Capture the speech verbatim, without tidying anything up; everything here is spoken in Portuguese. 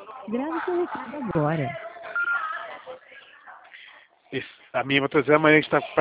Grave seu recado agora. Esse- a minha, vou trazer amanhã que está